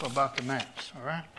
about the maps, all right?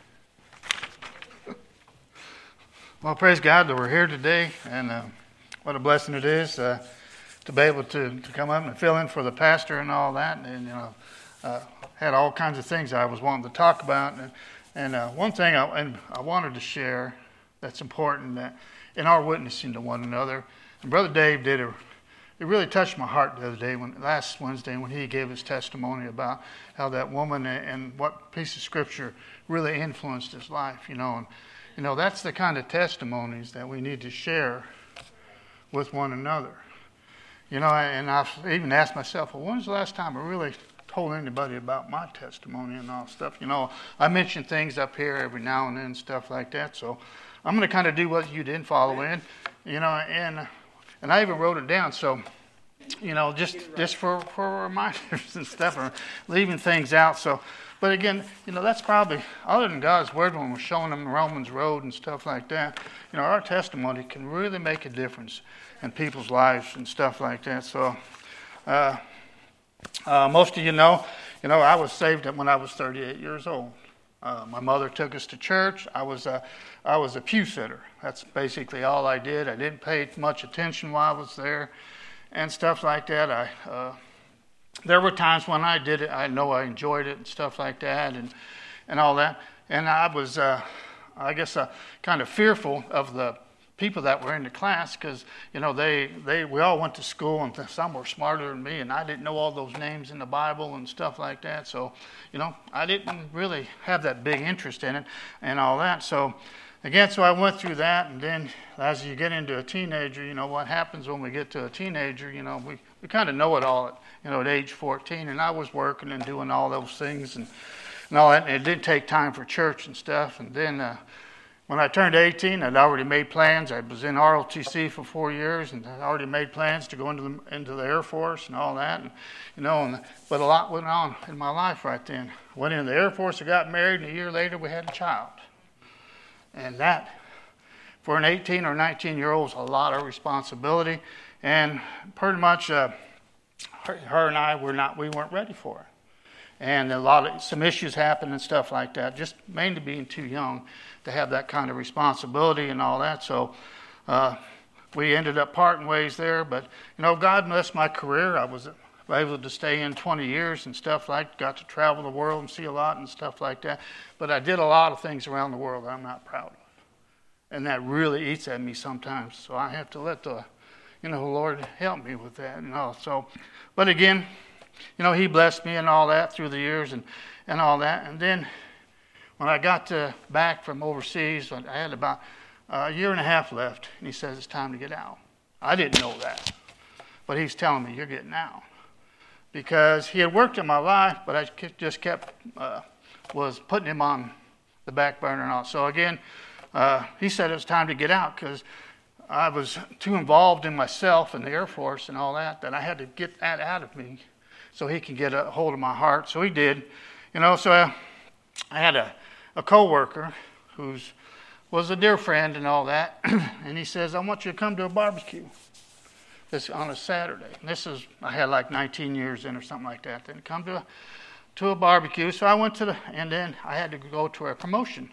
Well, praise God that we're here today, and what a blessing it is to be able to come up and fill in for the pastor and all that. And had all kinds of things I was wanting to talk about, and one thing I wanted to share that's important that in our witnessing to one another. And Brother Dave it really touched my heart the other day, last Wednesday, when he gave his testimony about how that woman and what piece of scripture really influenced his life, and that's the kind of testimonies that we need to share with one another. And I've even asked myself, well, when's the last time I really told anybody about my testimony and all stuff? I mention things up here every now and then, stuff like that. So I'm going to kind of do what you didn't follow in, and I even wrote it down. So, just for reminders and stuff, or leaving things out. So, but again, that's probably, other than God's word, when we're showing them the Romans road and stuff like that, our testimony can really make a difference in people's lives and stuff like that. So, most of I was saved when I was 38 years old. My mother took us to church. I was a pew sitter. That's basically all I did. I didn't pay much attention while I was there and stuff like that. There were times when I did it. I know I enjoyed it and stuff like that and all that. And I was, kind of fearful of the people that were in the class because, we all went to school and some were smarter than me, and I didn't know all those names in the Bible and stuff like that. So, I didn't really have that big interest in it and all that. So, again, so I went through that, and then as you get into a teenager, what happens when we get to a teenager, we kind of know it all at age 14, and I was working and doing all those things and all that, and it did take time for church and stuff, and then when I turned 18, I'd already made plans. I was in ROTC for 4 years, and I already made plans to go into the Air Force and all that, but a lot went on in my life right then. Went into the Air Force, I got married, and a year later we had a child. And that, for an 18 or 19-year-old, is a lot of responsibility. And pretty much, her and I we weren't ready for it. And some issues happened and stuff like that, just mainly being too young to have that kind of responsibility and all that. So we ended up parting ways there. But, God blessed my career. I was able to stay in 20 years and stuff got to travel the world and see a lot and stuff like that. But I did a lot of things around the world that I'm not proud of. And that really eats at me sometimes. So I have to let the Lord help me with that and all. So, but again, He blessed me and all that through the years and all that. And then when I got back from overseas, I had about a year and a half left, and He says it's time to get out. I didn't know that, but He's telling me, you're getting out. Because He had worked in my life, but I just was putting Him on the back burner and all. So again, He said it was time to get out because I was too involved in myself and the Air Force and all that I had to get that out of me so He can get a hold of my heart. So He did. So I had a co-worker who was a dear friend and all that, and he says, I want you to come to a barbecue. This on a Saturday. And I had like 19 years in or something like that. Then come to a barbecue. So I went and then I had to go to a promotion.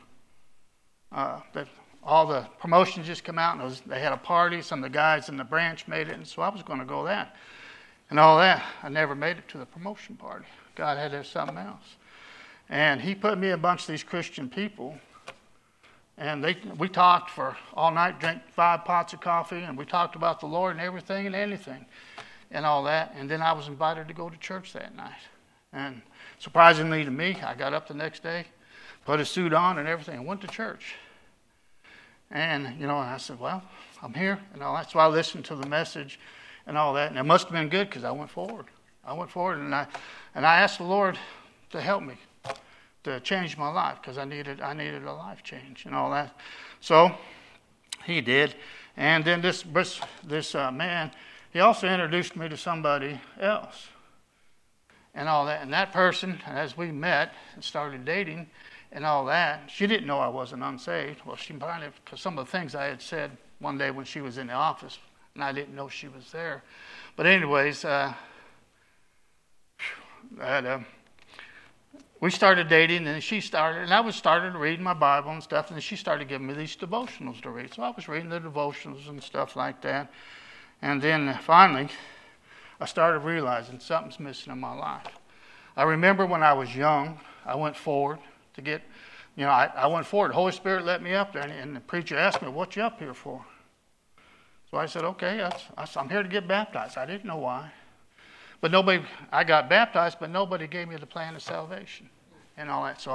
All the promotions just come out, and they had a party. Some of the guys in the branch made it, and so I was going to go that. And all that. I never made it to the promotion party. God had to have something else. And He put me a bunch of these Christian people. And we talked for all night, drank 5 pots of coffee, and we talked about the Lord and everything and anything and all that. And then I was invited to go to church that night. And surprisingly to me, I got up the next day, put a suit on and everything, and went to church. And, I said, well, I'm here and all that. So I listened to the message and all that. And it must have been good because I went forward. And I asked the Lord to help me to change my life because I needed a life change and all that. So He did. And then this man, he also introduced me to somebody else and all that. And that person, as we met and started dating and all that, she didn't know I wasn't unsaved. Well, she might have, because some of the things I had said one day when she was in the office, and I didn't know she was there. But anyways, we started dating, and I was started reading my Bible and stuff, and then she started giving me these devotionals to read. So I was reading the devotionals and stuff like that. And then finally, I started realizing something's missing in my life. I remember when I was young, I went forward to get, I went forward. The Holy Spirit let me up there, and the preacher asked me, "What you up here for?" So I said, "Okay, I'm here to get baptized." I didn't know why. But I got baptized, but nobody gave me the plan of salvation and all that. So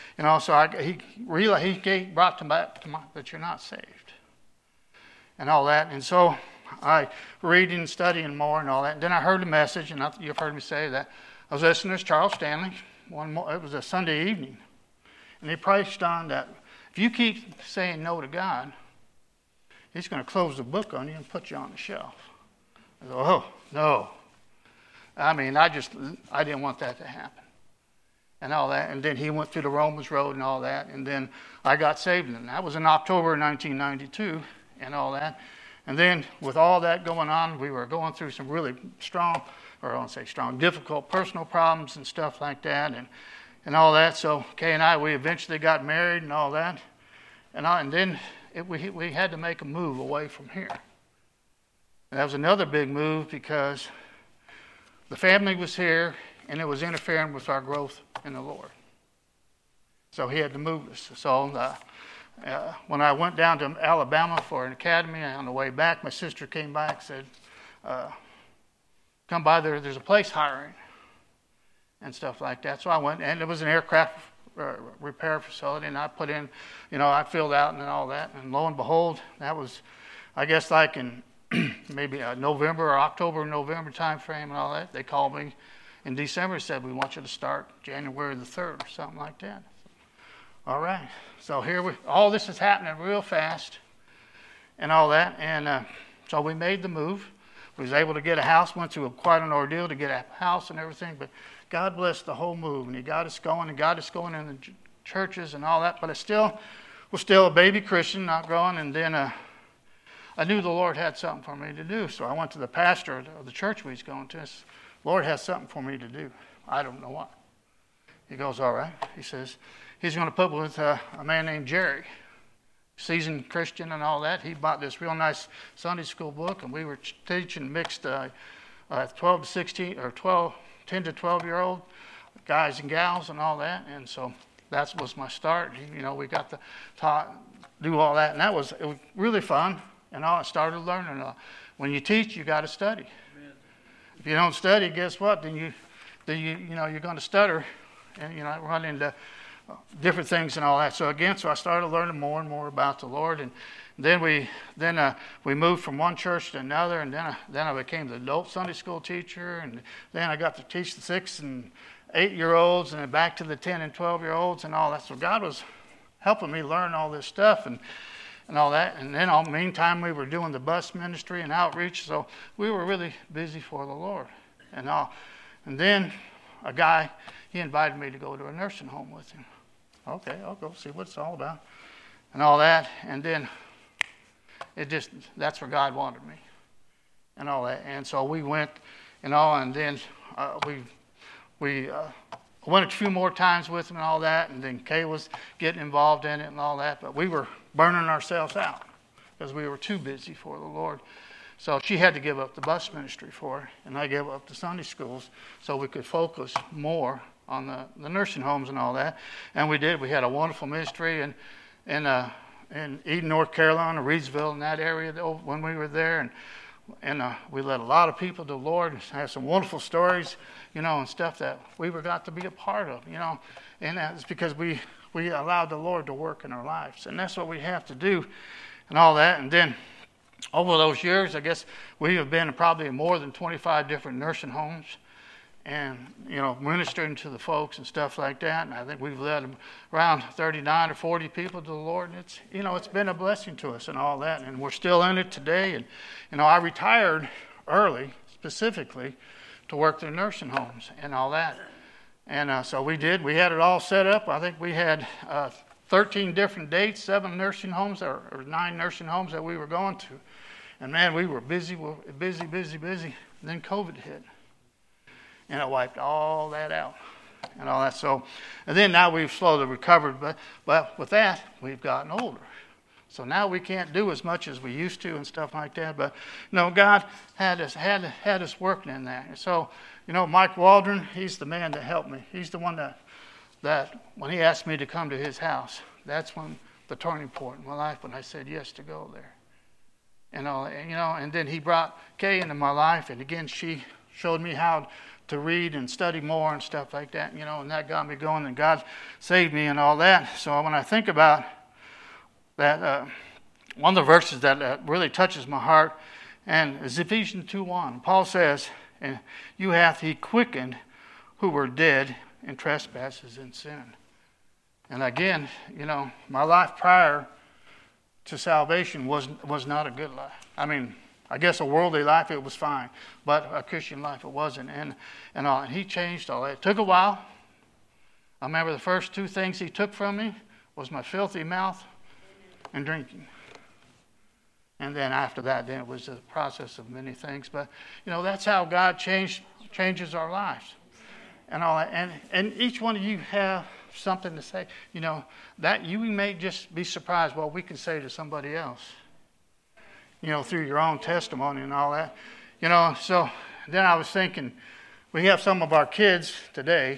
he brought to back to my, that you're not saved and all that. And so I reading and studying more and all that. And then I heard a message, and you've heard me say that. I was listening to Charles Stanley. It was a Sunday evening, and he preached on that if you keep saying no to God, He's going to close the book on you and put you on the shelf. I go, oh no. I mean, I didn't want that to happen and all that. And then he went through the Romans road and all that. And then I got saved. And that was in October 1992 and all that. And then with all that going on, we were going through some really difficult personal problems and stuff like that and all that. So Kay and I, we eventually got married and all that. And then we had to make a move away from here. And that was another big move because the family was here, and it was interfering with our growth in the Lord. So he had to move us. So when I went down to Alabama for an academy, on the way back, my sister came back and said, come by, there's a place hiring and stuff like that. So I went, and it was an aircraft repair facility, and I put in, I filled out and all that. And lo and behold, that was, I guess, like in maybe November or October, November time frame and all that. They called me in December and said, "We want you to start January the 3rd or something like that." All right. So all this is happening real fast and all that. And so we made the move. We was able to get a house, went through quite an ordeal to get a house and everything. But God blessed the whole move, and He got us going, and got us going in the churches and all that. But I was still a baby Christian, not growing. And then I knew the Lord had something for me to do. So I went to the pastor of the church we was going to. The Lord has something for me to do. I don't know what. He goes, all right. He says, He's going to put with a man named Jerry, seasoned Christian and all that. He bought this real nice Sunday school book, and we were teaching mixed 10 to 12-year-old guys and gals and all that. And so that was my start. We got to do all that, and it was really fun. And I started learning. When you teach, you got to study. Amen. If you don't study, guess what? Then you're going to stutter, and run into different things and all that. So I started learning more and more about the Lord, and then we moved from one church to another, and then I became the adult Sunday school teacher, and then I got to teach the 6 and 8-year-olds, and then back to the 10 and 12-year-olds and all that. So God was helping me learn all this stuff and all that. And then in the meantime, we were doing the bus ministry and outreach, so we were really busy for the Lord and all. And then a guy, he invited me to go to a nursing home with him. Okay, I'll go see what it's all about and all that. And then that's where God wanted me and all that. And so we went and then we went a few more times with him and all that, and then Kay was getting involved in it and all that, but we were burning ourselves out because we were too busy for the Lord. So she had to give up the bus ministry for her, and I gave up the Sunday schools so we could focus more on the nursing homes and all that. And we did. We had a wonderful ministry in Eden, North Carolina, Reidsville, in that area when we were there, and we led a lot of people to the Lord, and had some wonderful stories, and stuff that we got to be a part of, and that's because we allowed the Lord to work in our lives, and that's what we have to do and all that. And then over those years, I guess we have been in probably more than 25 different nursing homes and, ministering to the folks and stuff like that. And I think we've led around 39 or 40 people to the Lord. And it's been a blessing to us and all that. And we're still in it today. And, I retired early specifically to work through nursing homes and all that. And so we did. We had it all set up. I think we had 13 different dates, 7 nursing homes or 9 nursing homes that we were going to. And man, we were busy. And then COVID hit. And it wiped all that out and all that. So, and then now we've slowly recovered, but with that, we've gotten older. So now we can't do as much as we used to and stuff like that. But God had us working in that. And so, Mike Waldron, he's the man that helped me. He's the one that when he asked me to come to his house, that's when the turning point in my life when I said yes to go there. And then he brought Kay into my life, and again she showed me how to read and study more and stuff like that. And that got me going, and God saved me and all that. So when I think about that, one of the verses that really touches my heart, and is Ephesians 2:1. Paul says, "And you hath he quickened who were dead in trespasses and sin." And again, my life prior to salvation was not a good life. I mean, I guess a worldly life it was fine, but a Christian life it wasn't. And he changed all that. It took a while. I remember the first two things he took from me was my filthy mouth and drinking. And then after that, then it was a process of many things. But that's how God changes our lives, and all that. And each one of you have something to say. That you may just be surprised what we can say to somebody else. Through your own testimony and all that. So then I was thinking, we have some of our kids today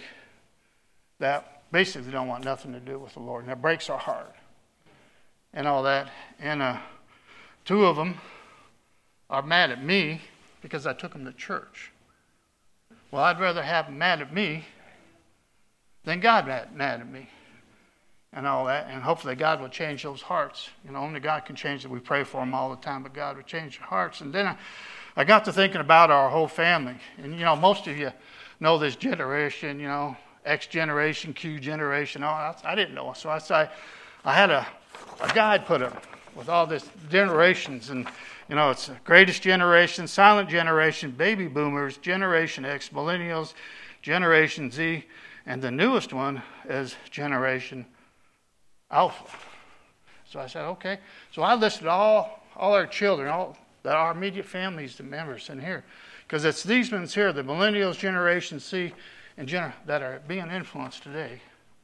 that basically don't want nothing to do with the Lord, and that breaks our heart. And all that. And two of them are mad at me because I took them to church. Well, I'd rather have them mad at me than God mad at me. And all that. And hopefully God will change those hearts. Only God can change it. We pray for them all the time, but God will change their hearts. And then I got to thinking about our whole family. And, most of you know this generation, X generation, Q generation. I didn't know. So I had a guide put up with all this generations, and it's the greatest generation, silent generation, baby boomers, Generation X, millennials, Generation Z, and the newest one is Generation Alpha. So I said, okay. So I listed all our children, all our immediate families, the members in here, because it's these ones here, the millennials, Generation C, and that are being influenced today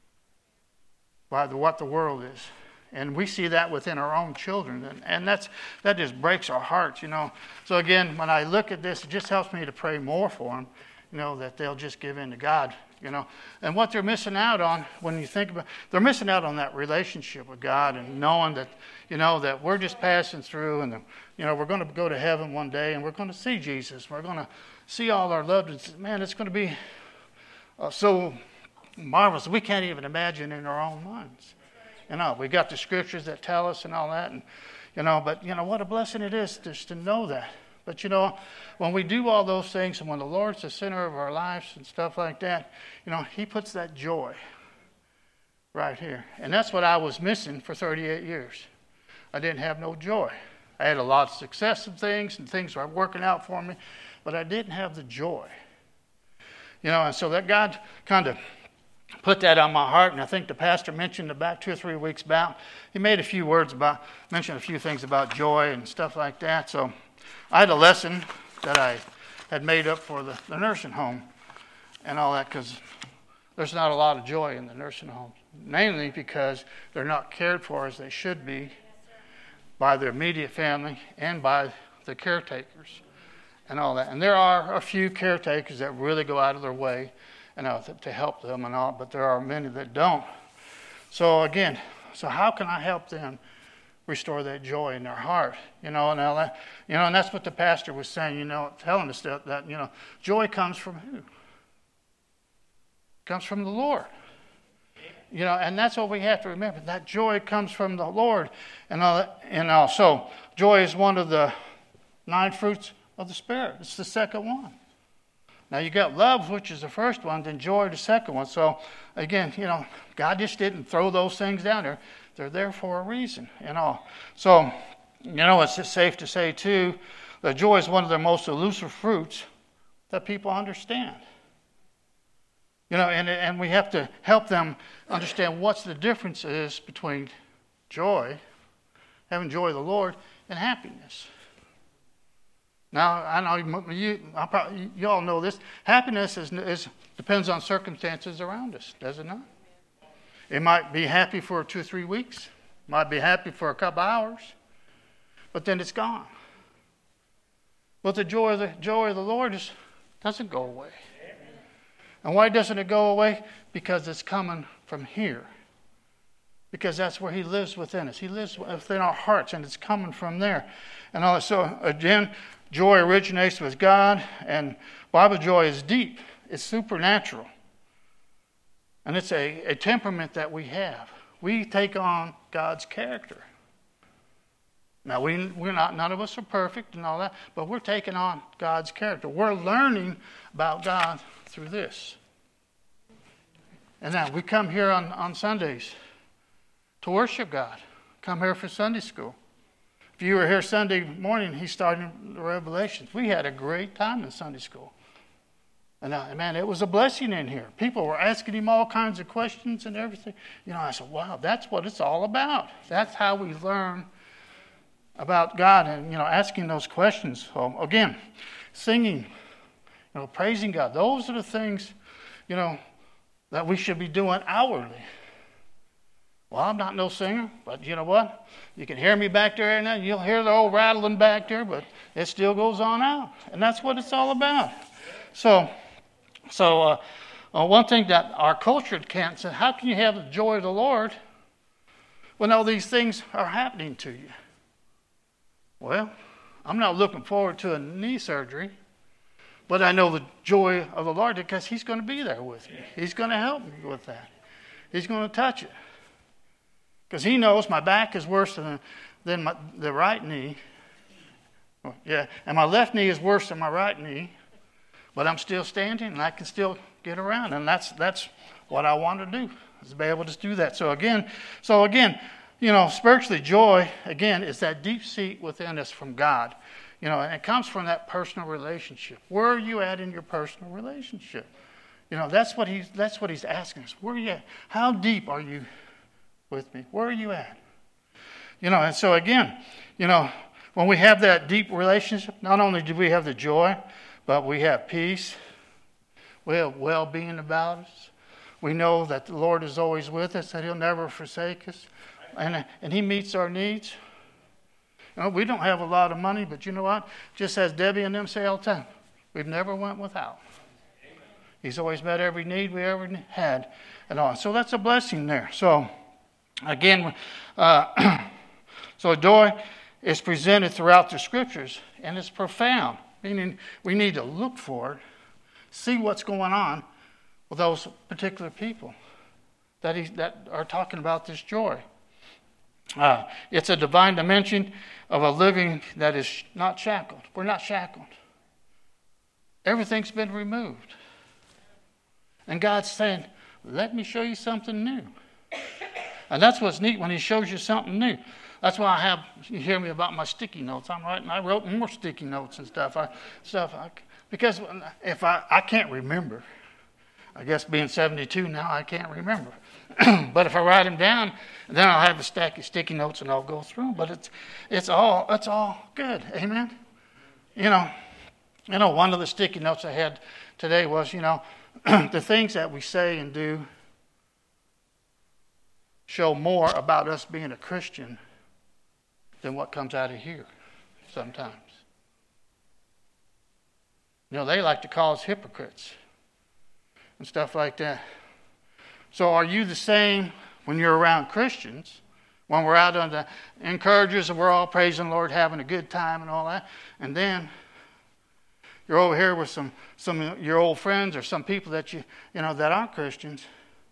by what the world is. And we see that within our own children. And that just breaks our hearts, So again, when I look at this, it just helps me to pray more for them, that they'll just give in to God, And what they're missing out on, when you think about they're missing out on that relationship with God and knowing that, that we're just passing through and, we're going to go to heaven one day and we're going to see Jesus. We're going to see all our loved ones. Man, it's going to be so marvelous. We can't even imagine in our own minds. We got the scriptures that tell us and all that, and but what a blessing it is just to know that. But when we do all those things, and when the Lord's the center of our lives and stuff like that, He puts that joy right here, and that's what I was missing for 38 years. I didn't have no joy. I had a lot of success in things, and things were working out for me, but I didn't have the joy. And so that God kind of put that on my heart, and I think the pastor mentioned about 2 or 3 weeks back. He made a few mentioned a few things about joy and stuff like that. So I had a lesson that I had made up for the nursing home and all that, because there's not a lot of joy in the nursing homes, mainly because they're not cared for as they should be by their immediate family and by the caretakers and all that. And there are a few caretakers that really go out of their way to help them and all, but there are many that don't. So again, how can I help them restore that joy in their heart? And that's what the pastor was saying. Telling us that joy comes from who? It comes from the Lord. And that's what we have to remember. That joy comes from the Lord, and also joy is one of the 9 fruits of the Spirit. It's the second one. Now you got love, which is the first one, then joy, the second one. So again, God just didn't throw those things down there. They're there for a reason and all. So, it's just safe to say too, that joy is one of the most elusive fruits that people understand. And we have to help them understand what's the difference is between joy, having joy of the Lord, and happiness. Now, I know you all know this. Happiness depends on circumstances around us, does it not? It might be happy for 2 or 3 weeks. Might be happy for a couple hours. But then it's gone. But the joy of the Lord doesn't go away. And why doesn't it go away? Because it's coming from here. Because that's where He lives within us. He lives within our hearts, and it's coming from there. And so, again, joy originates with God, and Bible joy is deep. It's supernatural. And it's a temperament that we have. We take on God's character. Now, none of us are perfect and all that, but we're taking on God's character. We're learning about God through this. And now, we come here on Sundays to worship God. Come here for Sunday school. If you were here Sunday morning, he started the Revelations. We had a great time in Sunday school. And man, it was a blessing in here. People were asking him all kinds of questions and everything. I said, wow, that's what it's all about. That's how we learn about God and, asking those questions. So, again, singing, praising God. Those are the things, that we should be doing outwardly. Well, I'm not no singer, but you know what? You can hear me back there and then you'll hear the old rattling back there, but it still goes on out. And that's what it's all about. So one thing that our culture can't say, how can you have the joy of the Lord when all these things are happening to you? Well, I'm not looking forward to a knee surgery, but I know the joy of the Lord because He's going to be there with me. He's going to help me with that. He's going to touch it. Because He knows my back is worse than the right knee. Yeah, and my left knee is worse than my right knee. But I'm still standing and I can still get around. And that's what I want to do, is to be able to do that. So again, spiritually, joy, again, is that deep seat within us from God. And it comes from that personal relationship. Where are you at in your personal relationship? That's what he's asking us. Where are you at? How deep are you with me? Where are you at? And so again, when we have that deep relationship, not only do we have the joy, but we have peace. We have well-being about us. We know that the Lord is always with us, that He'll never forsake us. And He meets our needs. We don't have a lot of money, but you know what? Just as Debbie and them say all the time, we've never went without. He's always met every need we ever had. And all. So that's a blessing there. So, again, so joy is presented throughout the Scriptures, and it's profound. Meaning we need to look for it, see what's going on with those particular people that are talking about this joy. It's a divine dimension of a living that is not shackled. We're not shackled. Everything's been removed. And God's saying, let me show you something new. And that's what's neat when He shows you something new. That's why you hear me about my sticky notes. I wrote more sticky notes and stuff. Because if I can't remember. I guess being 72 now, I can't remember. But if I write them down, then I'll have a stack of sticky notes and I'll go through them. But it's all good. Amen? One of the sticky notes I had today was, the things that we say and do show more about us being a Christian than what comes out of here sometimes. They like to call us hypocrites and stuff like that. So are you the same when you're around Christians, when we're out on the encouragers and we're all praising the Lord, having a good time and all that, and then you're over here with some of your old friends or some people that that aren't Christians?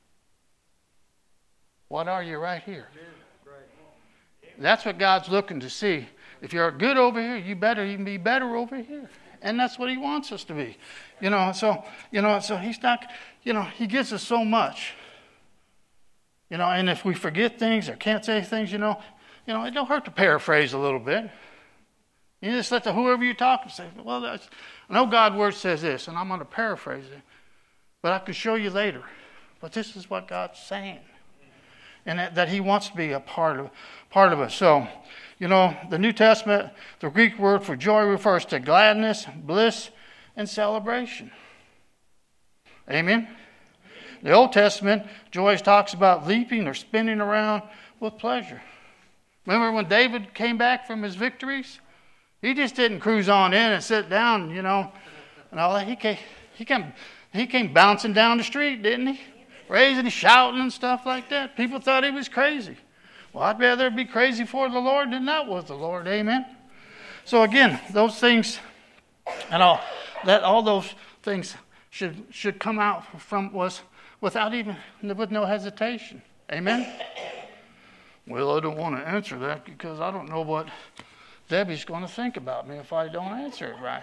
What are you right here? That's what God's looking to see. If you're good over here, you better even be better over here. And that's what He wants us to be. So He's not, He gives us so much. And if we forget things or can't say things, it don't hurt to paraphrase a little bit. You just let whoever you're talking to say, well, I know God's word says this, and I'm going to paraphrase it. But I can show you later. But this is what God's saying. and that he wants to be a part of us. So, the New Testament, the Greek word for joy refers to gladness, bliss, and celebration. Amen? The Old Testament, joy talks about leaping or spinning around with pleasure. Remember when David came back from his victories? He just didn't cruise on in and sit down, and all that. He came bouncing down the street, didn't he? Raising and shouting and stuff like that. People thought he was crazy. Well, I'd rather be crazy for the Lord than not with the Lord. Amen? So again, those things and all those things should come out from us with no hesitation. Amen? Well, I don't want to answer that because I don't know what Debbie's going to think about me if I don't answer it right.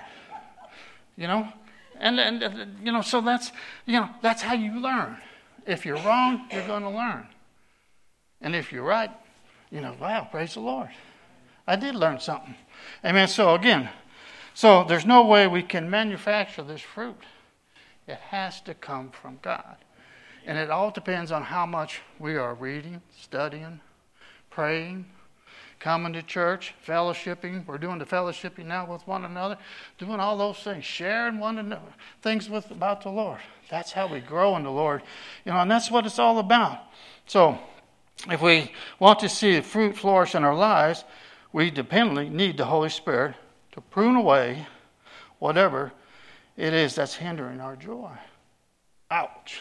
And so that's how you learn. If you're wrong, you're going to learn. And if you're right, wow, praise the Lord. I did learn something. Amen. So again, there's no way we can manufacture this fruit. It has to come from God. And it all depends on how much we are reading, studying, praying, coming to church, fellowshipping. We're doing the fellowshipping now with one another, doing all those things, sharing one another things about the Lord. That's how we grow in the Lord, and that's what it's all about. So, if we want to see the fruit flourish in our lives, we dependently need the Holy Spirit to prune away whatever it is that's hindering our joy. Ouch.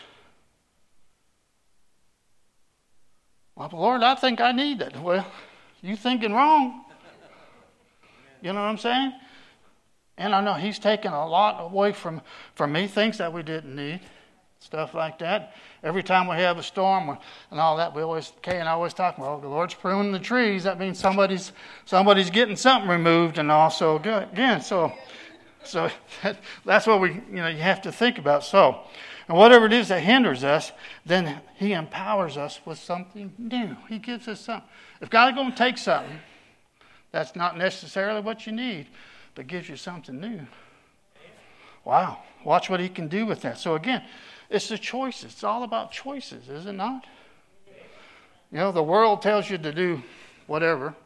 Well, Lord, I think I need that. Well, you thinking wrong. You know what I'm saying? And I know He's taken a lot away from me, things that we didn't need, stuff like that. Every time we have a storm and all that, Kay and I always talk about, the Lord's pruning the trees. That means somebody's getting something removed, and also again. So that's what you have to think about. So, and whatever it is that hinders us, then He empowers us with something new. He gives us something. If God's going to take something, that's not necessarily what you need, but gives you something new. Wow. Watch what He can do with that. So again, it's the choices. It's all about choices, is it not? The world tells you to do whatever.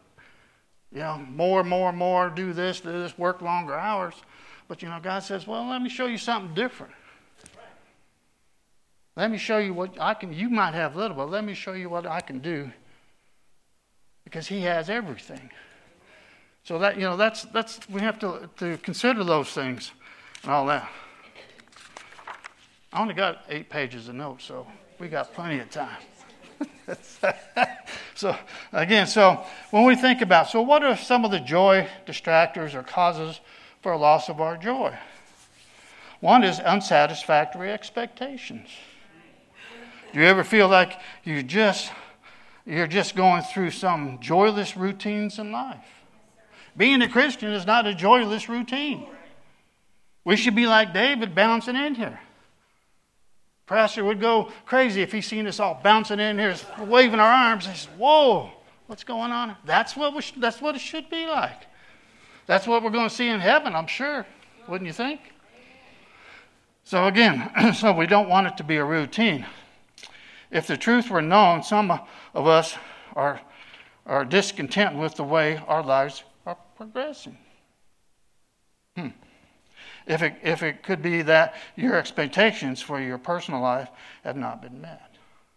More, do this, work longer hours. But God says, well, let me show you something different. Let me show you what I can. You might have little, but let me show you what I can do. Because He has everything. So that's we have to consider those things and all that. I only got 8 pages of notes, so we got plenty of time. So when we think about, what are some of the joy distractors or causes for a loss of our joy? One is unsatisfactory expectations. Do you ever feel like you're just going through some joyless routines in life? Being a Christian is not a joyless routine. We should be like David bouncing in here. Pastor would go crazy if he seen us all bouncing in here, waving our arms. He says, "Whoa, what's going on?" That's what it should be like. That's what we're going to see in heaven, I'm sure. Wouldn't you think? So again, we don't want it to be a routine. If the truth were known, some of us are discontent with the way our lives are progressing. If it could be that your expectations for your personal life have not been met.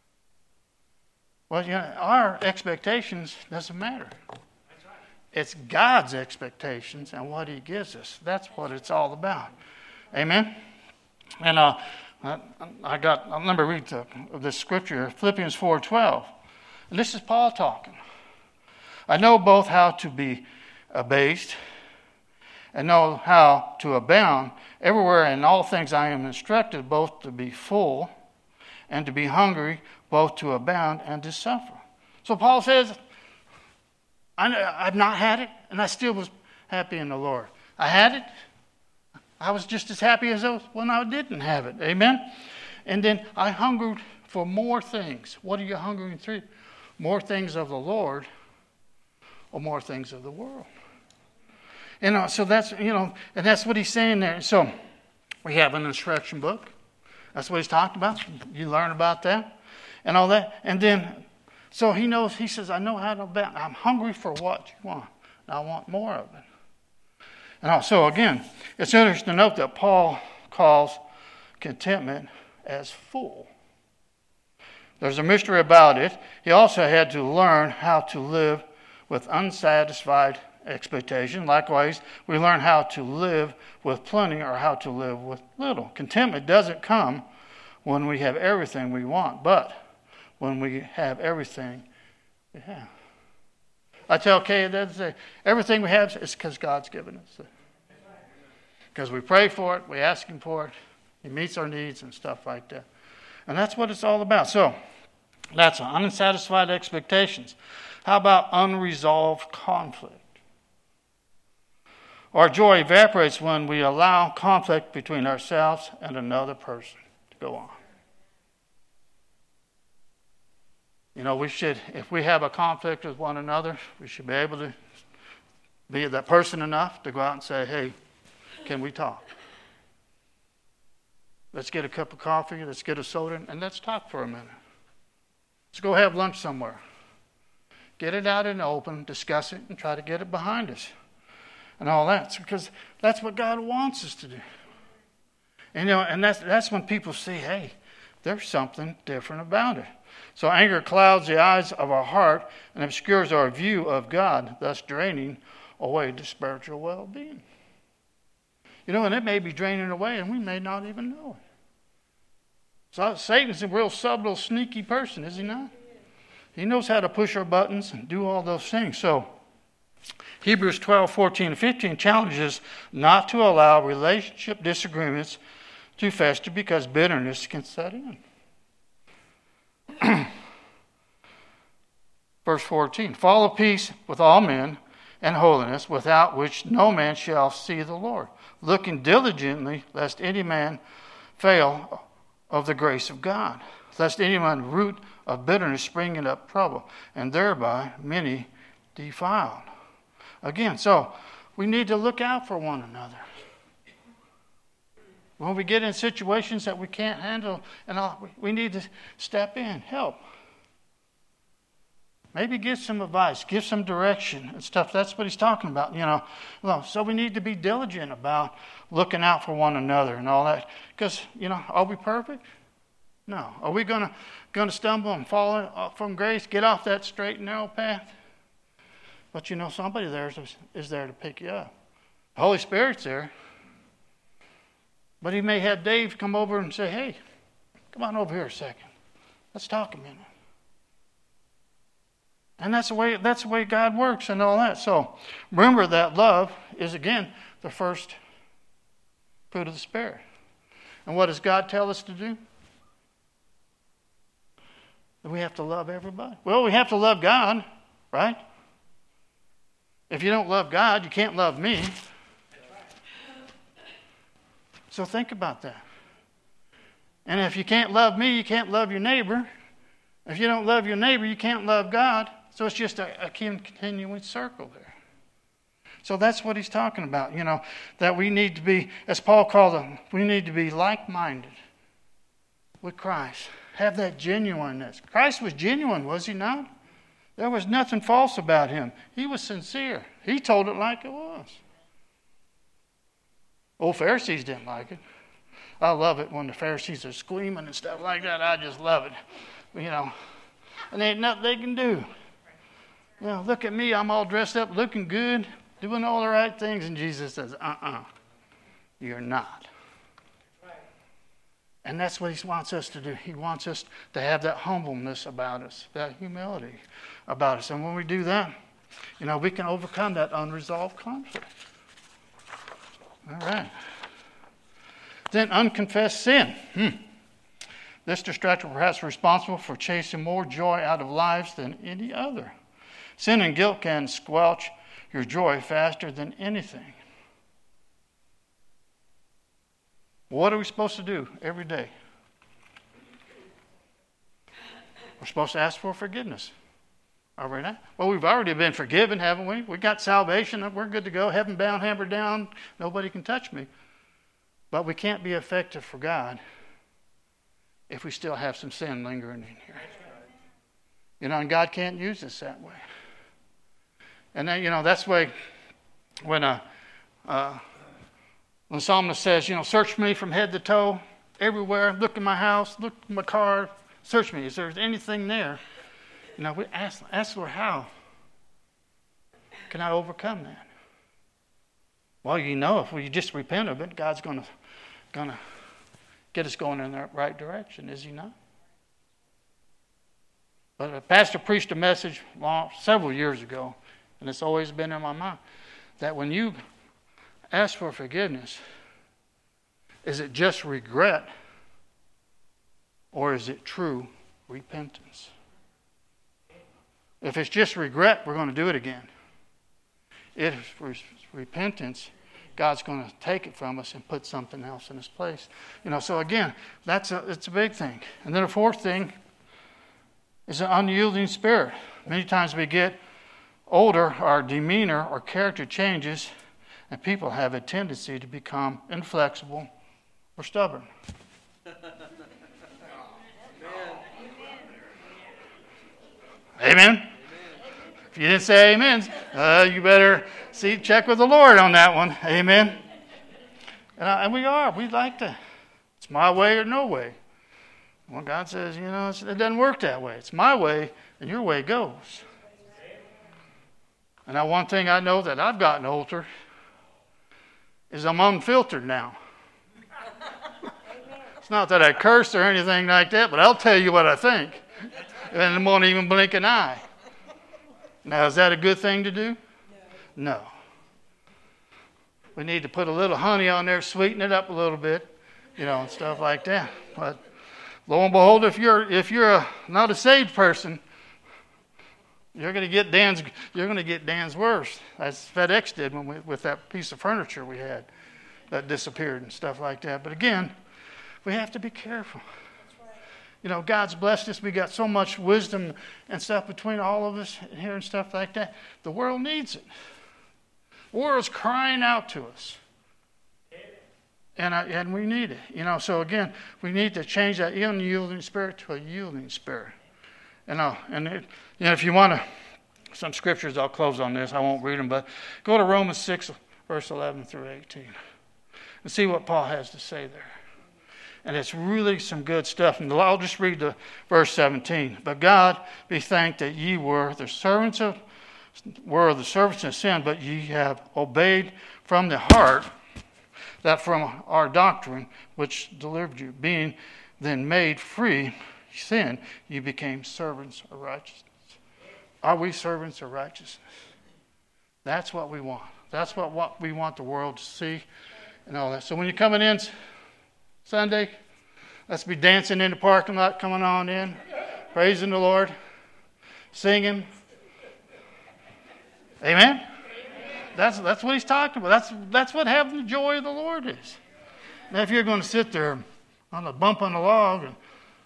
Well, our expectations doesn't matter. It's God's expectations and what He gives us. That's what it's all about. Amen? And I remember reading this scripture, Philippians 4:12. And this is Paul talking. I know both how to be abased and know how to abound. Everywhere in all things I am instructed both to be full and to be hungry, both to abound and to suffer. So Paul says, I've not had it, and I still was happy in the Lord. I had it. I was just as happy as I was when I didn't have it. Amen? And then I hungered for more things. What are you hungering through? More things of the Lord or more things of the world? So that's, and that's what he's saying there. So we have an instruction book. That's what he's talked about. You learn about that and all that. And then So he knows, he says, I know how to abound. I'm hungry for what you want. And I want more of it. And also, again, it's interesting to note that Paul calls contentment as full. There's a mystery about it. He also had to learn how to live with unsatisfied expectation. Likewise, we learn how to live with plenty or how to live with little. Contentment doesn't come when we have everything we want, but when we have everything we have. I tell Kay that everything we have is because God's given us. Because we pray for it, we ask Him for it, He meets our needs and stuff like that. And that's what it's all about. So, that's unsatisfied expectations. How about unresolved conflict? Our joy evaporates when we allow conflict between ourselves and another person to go on. You know, we should, if we have a conflict with one another, we should be able to be that person enough to go out and say, hey, can we talk? Let's get a cup of coffee, let's get a soda, and let's talk for a minute. Let's go have lunch somewhere. Get it out in the open, discuss it, and try to get it behind us. And all that. Because that's what God wants us to do. And, you know, and that's when people see, hey, there's something different about it. So anger clouds the eyes of our heart and obscures our view of God, thus draining away the spiritual well-being. You know, and it may be draining away, and we may not even know it. So Satan's a real subtle, sneaky person, is he not? He knows how to push our buttons and do all those things. So Hebrews 12:14-15 challenges not to allow relationship disagreements to fester because bitterness can set in. Verse 14, follow peace with all men and holiness, without which no man shall see the Lord, looking diligently lest any man fail of the grace of God, lest any man root of bitterness springing up trouble, and thereby many defiled. Again, so we need to look out for one another. When we get in situations that we can't handle, and we need to step in, help. Maybe give some advice, give some direction and stuff. That's what he's talking about, you know. So we need to be diligent about looking out for one another and all that. Because, you know, are we perfect? No. Are we going to stumble and fall from grace, get off that straight and narrow path? But, you know, somebody there is there to pick you up. The Holy Spirit's there. But he may have Dave come over and say, hey, come on over here a second. Let's talk a minute. And that's the way God works and all that. So remember that love is, again, the first fruit of the Spirit. And what does God tell us to do? That we have to love everybody. Well, we have to love God, right? If you don't love God, you can't love me. So think about that. And if you can't love me, you can't love your neighbor. If you don't love your neighbor, you can't love God. So it's just a continuing circle there. So that's what he's talking about, you know, that we need to be, as Paul called them, we need to be like-minded with Christ. Have that genuineness. Christ was genuine, was he not? There was nothing false about him. He was sincere. He told it like it was. Old Pharisees didn't like it. I love it when the Pharisees are screaming and stuff like that. I just love it. You know, and there ain't nothing they can do. You know, look at me. I'm all dressed up, looking good, doing all the right things. And Jesus says, you're not. And that's what he wants us to do. He wants us to have that humbleness about us, that humility about us. And when we do that, you know, we can overcome that unresolved conflict. All right. Then unconfessed sin. This distraction perhaps responsible for chasing more joy out of lives than any other. Sin and guilt can squelch your joy faster than anything. What are we supposed to do every day? We're supposed to ask for forgiveness. Are we not? Well, we've already been forgiven, haven't we? We got salvation. We're good to go. Heaven bound, hammer down. Nobody can touch me. But we can't be effective for God if we still have some sin lingering in here. And God can't use us that way. And then, that's why when the psalmist says, search me from head to toe, everywhere, look in my house, look in my car, search me. Is there anything there? We ask Lord, how can I overcome that? Well, if we just repent of it, God's going to get us going in the right direction, is He not? But a pastor preached a message several years ago, and it's always been in my mind, that when you ask for forgiveness, is it just regret or is it true repentance? If it's just regret, we're going to do it again. If it's repentance, God's going to take it from us and put something else in its place. So again, it's a big thing. And then the fourth thing is an unyielding spirit. Many times we get older, our demeanor or character changes, and people have a tendency to become inflexible or stubborn. Amen? If you didn't say amen, you better check with the Lord on that one. Amen? And we like to. It's my way or no way. Well, God says, it doesn't work that way. It's my way, and your way goes. And now one thing I know that I've gotten older is I'm unfiltered now. It's not that I curse or anything like that, but I'll tell you what I think. And I won't even blink an eye. Now, is that a good thing to do? No. We need to put a little honey on there, sweeten it up a little bit, and stuff like that. But lo and behold, if you're not a saved person, you're going to get Dan's worst, as FedEx did with that piece of furniture we had that disappeared and stuff like that. But again, we have to be careful. God's blessed us. We got so much wisdom and stuff between all of us here and stuff like that. The world needs it. The world's crying out to us. And we need it. So again, we need to change that unyielding spirit to a yielding spirit. If you want some scriptures, I'll close on this. I won't read them, but go to Romans 6, verse 11 through 18. And see what Paul has to say there. And it's really some good stuff. And I'll just read the verse 17. But God be thanked that ye were the servants of sin, but ye have obeyed from the heart that from our doctrine which delivered you, being then made free sin, you became servants of righteousness. Are we servants of righteousness? That's what we want. That's what we want the world to see and all that. So when you're coming in Sunday, let's be dancing in the parking lot, coming on in, praising the Lord, singing. Amen? That's what he's talking about. That's what having the joy of the Lord is. Now, if you're going to sit there on the bump on the log and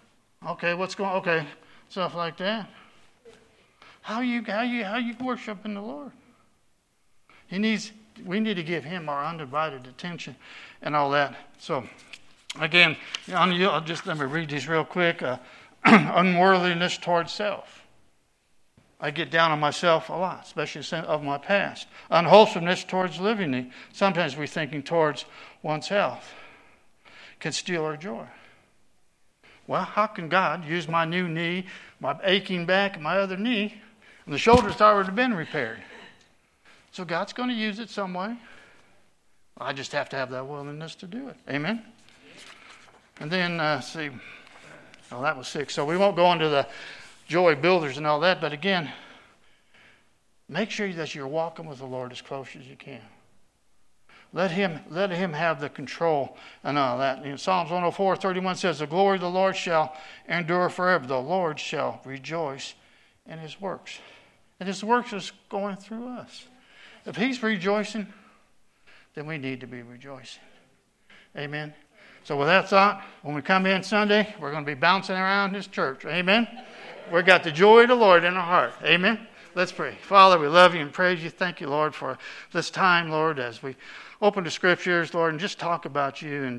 stuff like that, how you worshiping the Lord? We need to give Him our undivided attention and all that. So. Again, let me read these real quick. Unworthiness towards self. I get down on myself a lot, especially of my past. Unwholesomeness towards living. Sometimes we're thinking towards one's health. Can steal our joy. Well, how can God use my new knee, my aching back, and my other knee, and the shoulder's already been repaired? So God's going to use it some way. I just have to have that willingness to do it. Amen? And then, that was 6. So we won't go into the joy builders and all that. But again, make sure that you're walking with the Lord as close as you can. Let Him have the control and all that. Psalms 104:31 says, the glory of the Lord shall endure forever. The Lord shall rejoice in His works. And His works is going through us. If He's rejoicing, then we need to be rejoicing. Amen. So with that thought, when we come in Sunday, we're going to be bouncing around this church. Amen? We've got the joy of the Lord in our heart. Amen? Let's pray. Father, we love you and praise you. Thank you, Lord, for this time, Lord, as we open the Scriptures, Lord, and just talk about you and